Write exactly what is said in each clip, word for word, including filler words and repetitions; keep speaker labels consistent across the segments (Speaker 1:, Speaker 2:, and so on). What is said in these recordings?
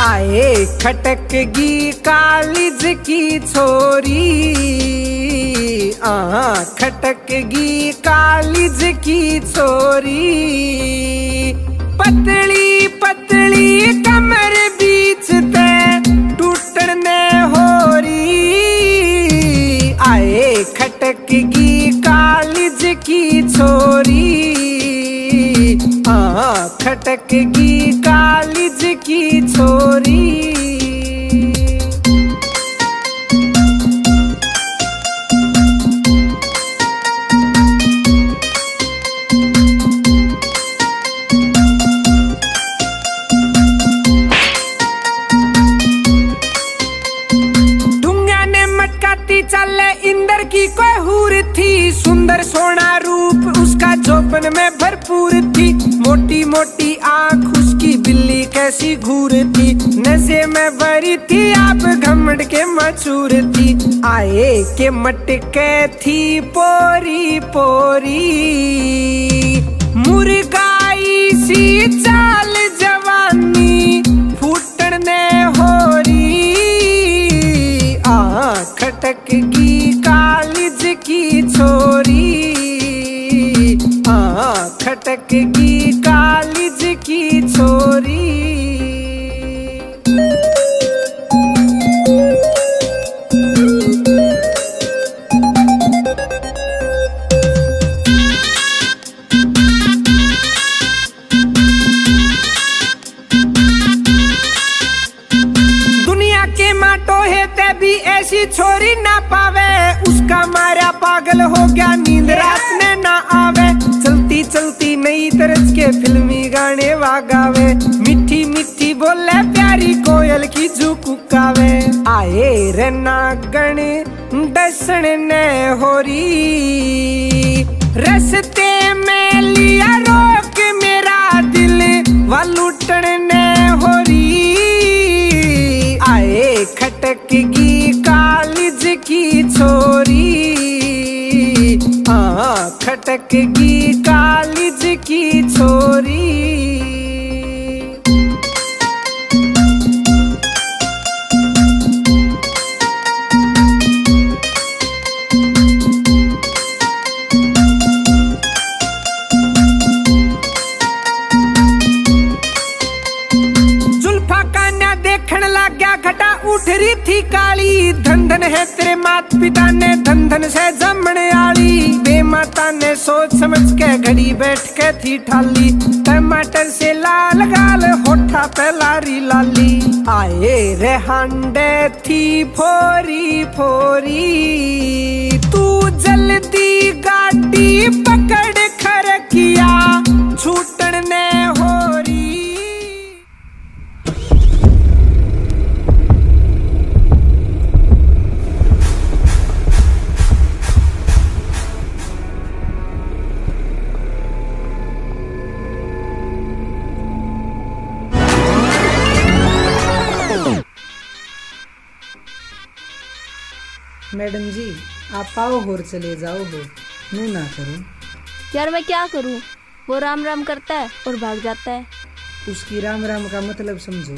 Speaker 1: आए खटकगी कालिज की छोरी, आ खटकगी कालिज की छोरी। पतली पतली कमर बीच ते टूटने होरी, आए खटकगी कालिज की छोरी, आ खटकगी कालिज की छोरी। ढूंगा ने मटकाती चले इंदर की कोई हूर थी, सुंदर सोना रूप उसका जोबन में भरपूर थी। मोटी मोटी आंख उसकी बिल्ली कैसी घूर थी, नशे में भरी थी आप घमंड के मचूर थी। आए के मटके थी पोरी पोरी, मुर्गाई सी चाल जवानी फूटने होरी, आ खटकगी कालिज की छोरी, आ खटकगी कालिज की छोरी। दुनिया के माटो है ते भी ऐसी छोरी ना पावे, उसका मारा पागल हो गया नींद रात में ना आवे। चलती चलती नई तरज के फिल्मी गाने वागावे, मिठी मिठी बोले प्यारी कोयल की झुकुकावे। आए रे नागण डसण ने होरी, रस्ते में लिया रोक मेरा दिल वा लूटण ने होरी, आए खटकगी कालिज की छोरी, आ खटकगी कालिज की छोरी। जुल्फा कान्या देखण लग गया घटा उठ रही थी काली, धन धन है तेरे मात पिता ने धन धन से जमण आली। बेमाता ने सोच समझ के घड़ी बैठ के थी ठाली, टमाटर से लाल गाल होठा पे लारी लाली। आए रे हांडे थी फोरी फोरी, तू जल्दी गाड़ी पकड़ खरकिया छूटन ने होरी।
Speaker 2: मैडम जी आप आओ और चले जाओ हो, नू ना करो।
Speaker 3: यार मैं क्या करूं, वो राम राम करता है और भाग जाता है।
Speaker 2: उसकी राम राम का मतलब समझो।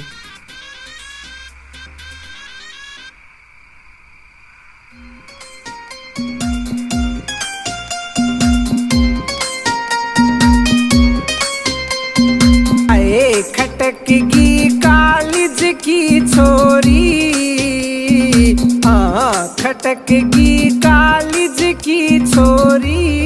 Speaker 1: आए खटकगी कालिज की छोरी, आ खटकगी कालिज की छोरी।